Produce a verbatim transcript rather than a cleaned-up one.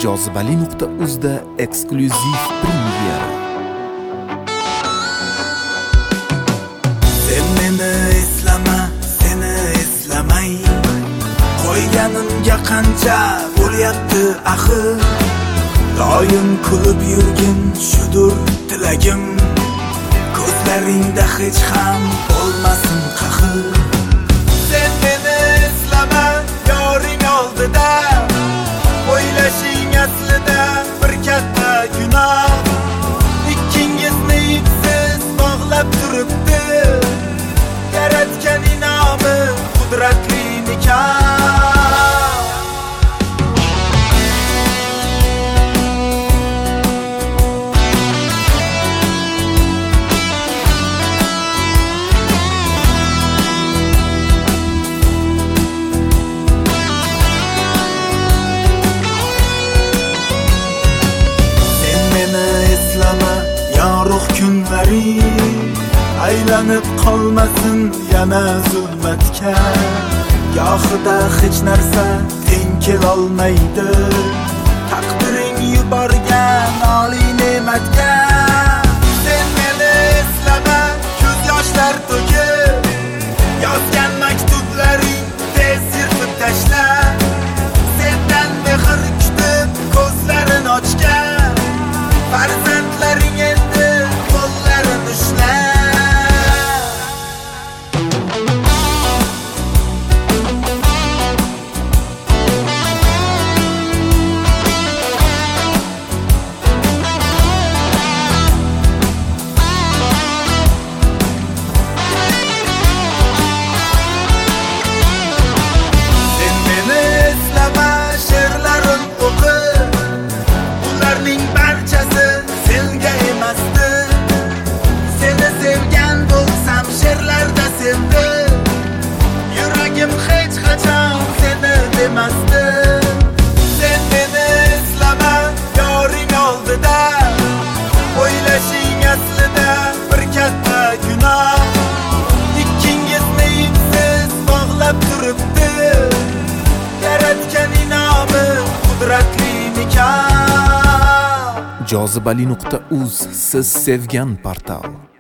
jozibali nuqta uz da eksklyuziv premyera. Sen meni eslama, seni eslamay, qo'yganimga qancha bo'lyapti axir. Doim kulib yurgin shudur tilagim, ko'zlaringda hech ham bo'lmasin qahr. Sen meni eslama, yoring oldida, o'ylashing aslida bir katta gunoh. Ikkingizni ipsiz bog'lab turibdi yaratgan inomi qudratli nikoh. Yorug' kunlaring aylanib qolmasin yana zulmatga. Gohida hech narsa teng kelolmaydi taqdiring yuborgan oliy ne'matga. Sen meni eslama, ko'z yoshlar to'kib yozgan maktublaring tez yirtib tashla. Sendan mehr kutib ko'zlarini ochgan farzandlaring endi qo'llarini ushla. Sen meni eslama, she'rlarim o'qi, ularning barchasi senga emasdi. Seni sevgan bo'lsam she'rlarda sevdim, yuragim hech qachon seni demasdi. Sen meni eslama, yoring oldida, o'ylashing aslida bir katta gunoh. Ikkingizni ipsiz bog'lab turibdi yaratgan inomi qudratli nikoh. jozibali nuqta uz siz sevgan portal.